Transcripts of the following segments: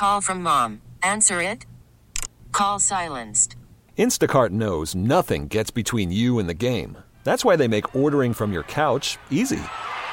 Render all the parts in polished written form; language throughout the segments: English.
Call from mom. Answer it. Call silenced. Instacart knows nothing gets between you and the game. That's why they make ordering from your couch easy.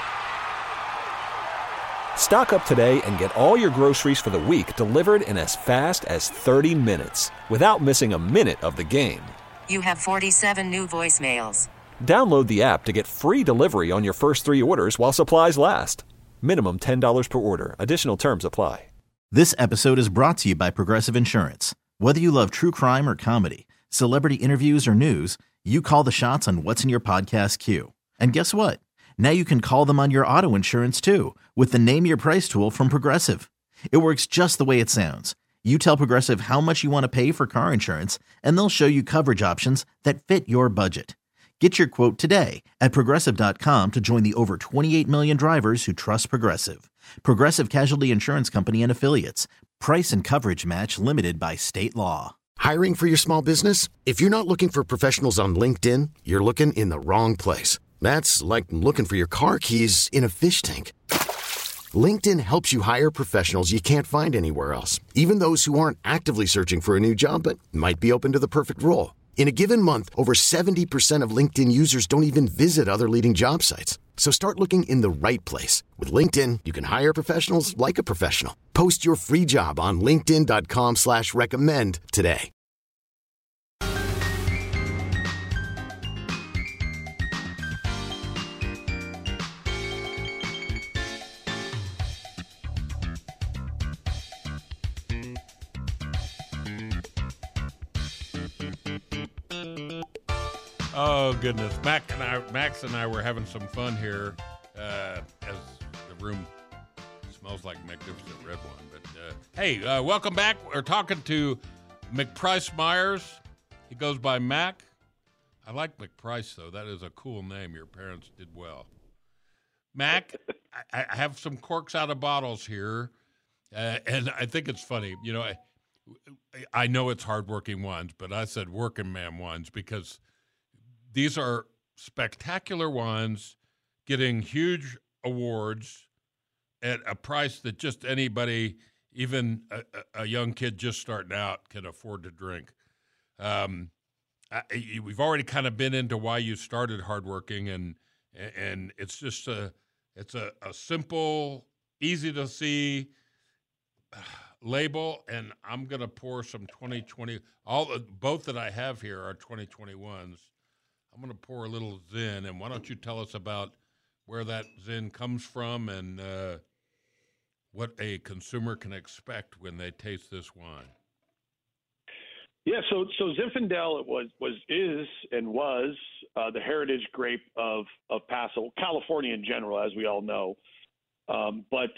Stock up today and get all your groceries for the week delivered in as fast as 30 minutes without missing a minute of the game. You have 47 new voicemails. Download the app to get free delivery on your first 3 orders while supplies last. Minimum $10 per order. Additional terms apply. This episode is brought to you by Progressive Insurance. Whether you love true crime or comedy, celebrity interviews or news, you call the shots on what's in your podcast queue. And guess what? Now you can call them on your auto insurance too with the Name Your Price tool from Progressive. It works just the way it sounds. You tell Progressive how much you want to pay for car insurance, and they'll show you coverage options that fit your budget. Get your quote today at Progressive.com to join the over 28 million drivers who trust Progressive. Progressive Casualty Insurance Company and Affiliates. Price and coverage match limited by state law. Hiring for your small business? If you're not looking for professionals on LinkedIn, you're looking in the wrong place. That's like looking for your car keys in a fish tank. LinkedIn helps you hire professionals you can't find anywhere else, even those who aren't actively searching for a new job but might be open to the perfect role. In a given month, over 70% of LinkedIn users don't even visit other leading job sites. So start looking in the right place. With LinkedIn, you can hire professionals like a professional. Post your free job on linkedin.com/recommend today. Oh, goodness. Max and I were having some fun here as the room smells like magnificent red wine. But, hey, welcome back. We're talking to McPrice Myers. He goes by Mac. I like McPrice, though. That is a cool name. Your parents did well. Mac, I have some corks out of bottles here, and I think it's funny. You know, I know it's hardworking wines, but I said working man wines because these are spectacular wines getting huge awards at a price that just anybody, even a young kid just starting out, can afford to drink. We've already kind of been into why you started hardworking, and it's just it's a simple, easy to see label, and I'm going to pour some 2020. Both that I have here are 2021s. I'm going to pour a little Zin, and why don't you tell us about where that Zin comes from and what a consumer can expect when they taste this wine. Yeah, so Zinfandel was the heritage grape of Paso, California in general, as we all know. But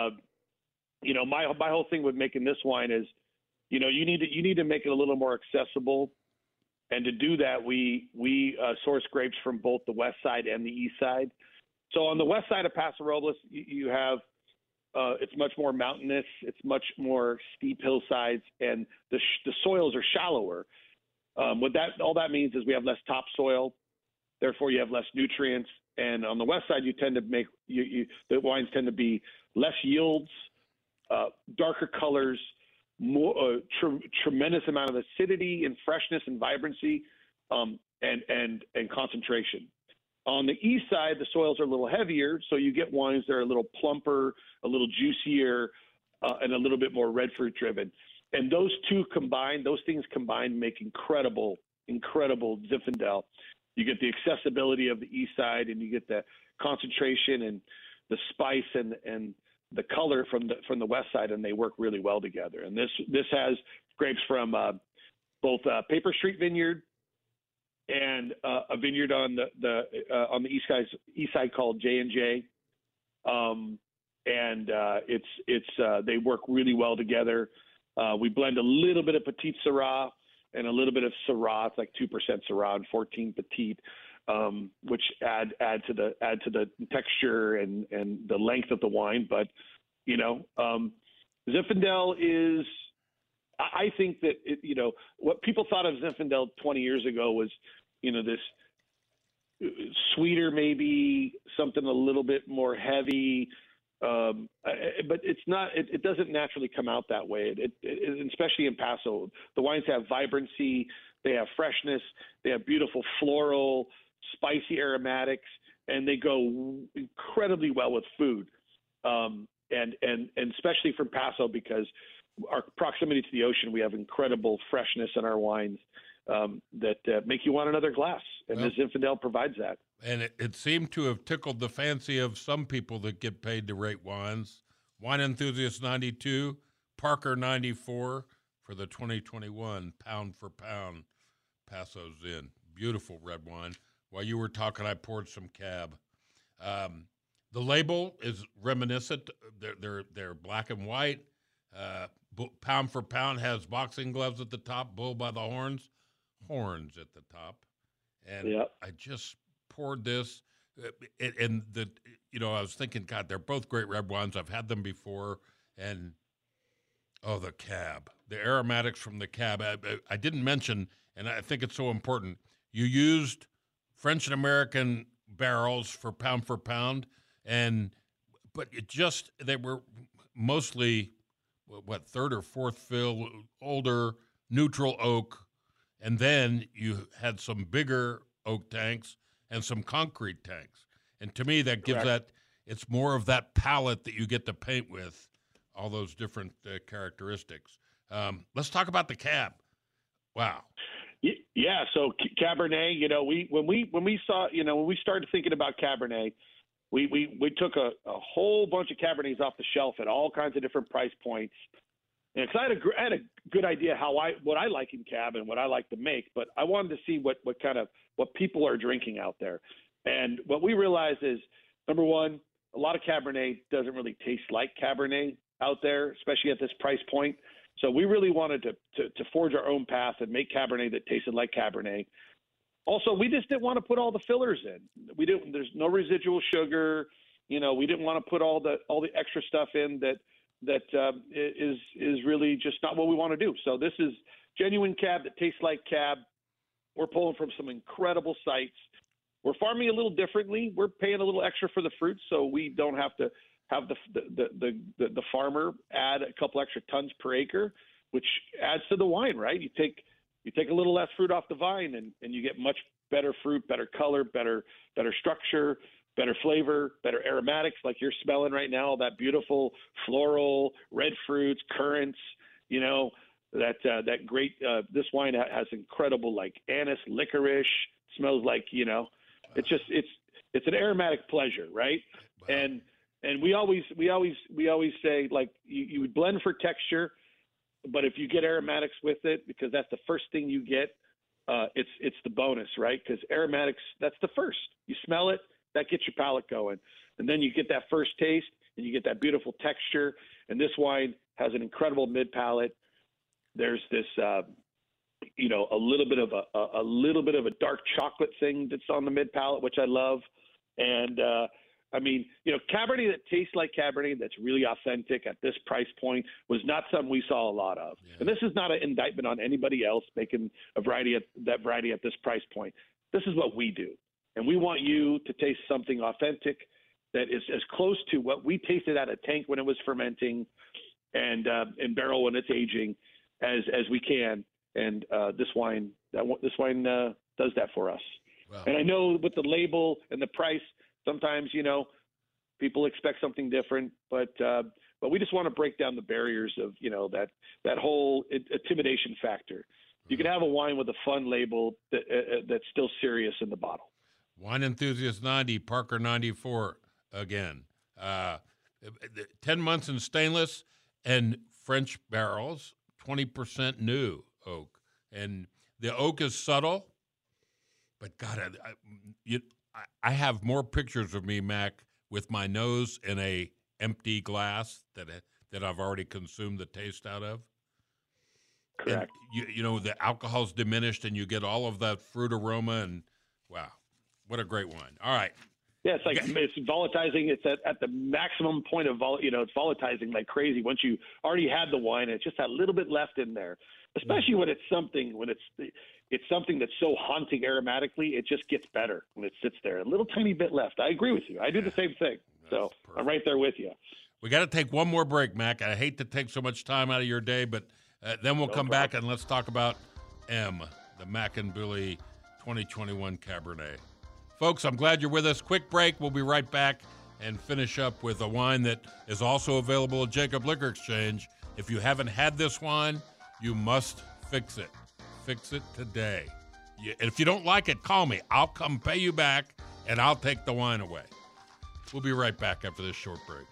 my whole thing with making this wine is, you need to make it a little more accessible. And to do that, we source grapes from both the west side and the east side. So on the west side of Paso Robles, you have it's much more mountainous, it's much more steep hillsides, and the soils are shallower. All that means is we have less topsoil, therefore you have less nutrients. And on the west side, you tend to make the wines tend to be less yields, darker colors, more tremendous amount of acidity and freshness and vibrancy, and concentration. On the east side, the soils are a little heavier, so you get wines that are a little plumper, a little juicier, and a little bit more red fruit driven. And those things combined make incredible Zinfandel. You get the accessibility of the east side, and you get the concentration and the spice and the color from the west side, and they work really well together. And this has grapes from both Paper Street Vineyard and a vineyard on the east side called J&J, and they work really well together. We blend a little bit of Petite Syrah and a little bit of Syrah. It's like 2% Syrah and 14 Petite, which add to the texture and the length of the wine. But Zinfandel is, I think that what people thought of Zinfandel 20 years ago was this sweeter, maybe something a little bit more heavy, but it's not. It doesn't naturally come out that way. Especially in Paso, the wines have vibrancy, they have freshness, they have beautiful floral, spicy aromatics, and they go incredibly well with food. And especially from Paso, because our proximity to the ocean, we have incredible freshness in our wines that make you want another glass. And this Zinfandel provides that. And it seemed to have tickled the fancy of some people that get paid to rate wines. Wine Enthusiast 92, Parker 94 for the 2021 Pound for Pound Paso Zin. Beautiful red wine. While you were talking, I poured some Cab. The label is reminiscent. They're black and white. Pound for Pound has boxing gloves at the top, bull by the horns at the top. And I just poured this, and I was thinking, God, they're both great red wines. I've had them before, and the Cab, the aromatics from the Cab. I didn't mention, and I think it's so important. You used French and American barrels for Pound, but they were mostly third or fourth fill, older, neutral oak, and then you had some bigger oak tanks and some concrete tanks. And to me, that gives it's more of that palette that you get to paint with, all those different characteristics. Let's talk about the Cab. Wow. Yeah. So Cabernet, when we started thinking about Cabernet, we took a whole bunch of Cabernets off the shelf at all kinds of different price points. And cause I had a good idea what I like in Cab and what I like to make, but I wanted to see what people are drinking out there. And what we realized is, number one, a lot of Cabernet doesn't really taste like Cabernet out there, especially at this price point. So we really wanted to forge our own path and make Cabernet that tasted like Cabernet. Also, we just didn't want to put all the fillers in. There's no residual sugar. We didn't want to put all the extra stuff in that is really just not what we want to do. So this is genuine Cab that tastes like Cab. We're pulling from some incredible sites. We're farming a little differently. We're paying a little extra for the fruit, so we don't have to have the farmer add a couple extra tons per acre, which adds to the wine, right? You take a little less fruit off the vine, and you get much better fruit, better color, better structure, better flavor, better aromatics, like you're smelling right now, all that beautiful floral, red fruits, currants, that great, this wine has incredible, like anise, licorice, smells like, it's an aromatic pleasure, right? Wow. And we always say, like, you would blend for texture, but if you get aromatics with it, because that's the first thing you get, it's the bonus, right? Because aromatics, that's the first. You smell it, that gets your palate going. And then you get that first taste, and you get that beautiful texture. And this wine has an incredible mid-palate. There's this, a little bit of a dark chocolate thing that's on the mid-palate, which I love. And, Cabernet that tastes like Cabernet, that's really authentic at this price point, was not something we saw a lot of. Yeah. And this is not an indictment on anybody else making variety at this price point. This is what we do. And we want you to taste something authentic that is as close to what we tasted out of tank when it was fermenting and in barrel when it's aging as we can. And this wine does that for us. Wow. And I know with the label and the price, sometimes, people expect something different, but we just want to break down the barriers of, that whole intimidation factor. You can have a wine with a fun label that's still serious in the bottle. Wine Enthusiast 90, Parker 94 again. 10 months in stainless and French barrels, 20% new oak. And the oak is subtle, but God, I have more pictures of me, Mac, with my nose in a empty glass that I've already consumed the taste out of. Correct. And the alcohol's diminished, and you get all of that fruit aroma, and wow, what a great wine! All right. Yeah, it's like it's volatilizing. It's at the maximum point of it's volatilizing like crazy. Once you already had the wine, it's just that little bit left in there. Especially when it's something that's so haunting aromatically, it just gets better when it sits there. A little tiny bit left. I agree with you. I do the same thing. So I'm right there with you. We got to take one more break, Mac. I hate to take so much time out of your day, but then we'll come back and let's talk about M, the Mac and Billy 2021 Cabernet. Folks, I'm glad you're with us. Quick break. We'll be right back and finish up with a wine that is also available at Jacob Liquor Exchange. If you haven't had this wine, you must fix it. Fix it today. If you don't like it, call me. I'll come pay you back, and I'll take the wine away. We'll be right back after this short break.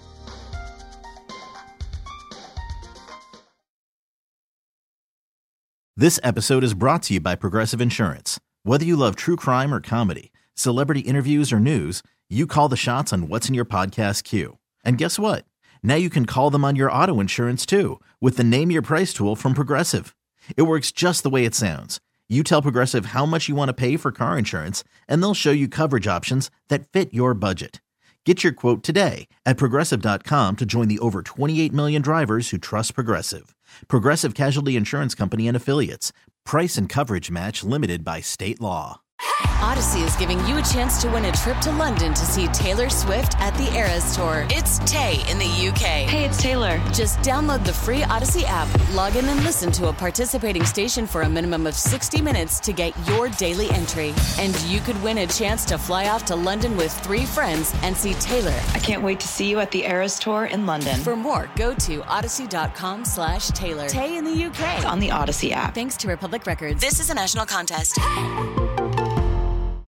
This episode is brought to you by Progressive Insurance. Whether you love true crime or comedy, celebrity interviews or news, you call the shots on what's in your podcast queue. And guess what? Now you can call them on your auto insurance too with the Name Your Price tool from Progressive. It works just the way it sounds. You tell Progressive how much you want to pay for car insurance, and they'll show you coverage options that fit your budget. Get your quote today at Progressive.com to join the over 28 million drivers who trust Progressive. Progressive Casualty Insurance Company and Affiliates. Price and coverage match limited by state law. Odyssey is giving you a chance to win a trip to London to see Taylor Swift at the Eras Tour. It's Tay in the UK. Hey, it's Taylor. Just download the free Odyssey app, log in and listen to a participating station for a minimum of 60 minutes to get your daily entry. And you could win a chance to fly off to London with 3 friends and see Taylor. I can't wait to see you at the Eras Tour in London. For more, go to odyssey.com/Taylor. Tay in the UK. It's on the Odyssey app. Thanks to Republic Records. This is a national contest.